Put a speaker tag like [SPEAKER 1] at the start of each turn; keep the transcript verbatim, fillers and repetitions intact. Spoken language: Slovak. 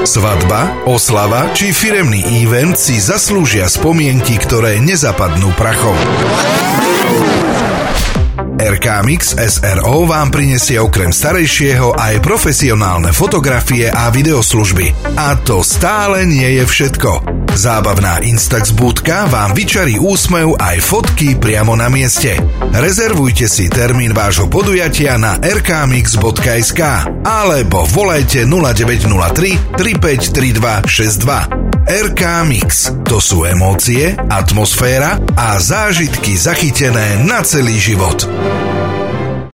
[SPEAKER 1] Svadba, oslava či firemný event si zaslúžia spomienky, ktoré nezapadnú prachom. er ká Mix es er ó vám prinesie okrem starejšieho aj profesionálne fotografie a videoslužby. A to stále nie je všetko. Zábavná Instax búdka vám vyčarí úsmev aj fotky priamo na mieste. Rezervujte si termín vášho podujatia na er ká mix bodka es ká alebo volajte nula deväť nula tri, tri päť tri dva šesť dva. er ká Mix. To sú emócie, atmosféra a zážitky zachytené na celý život.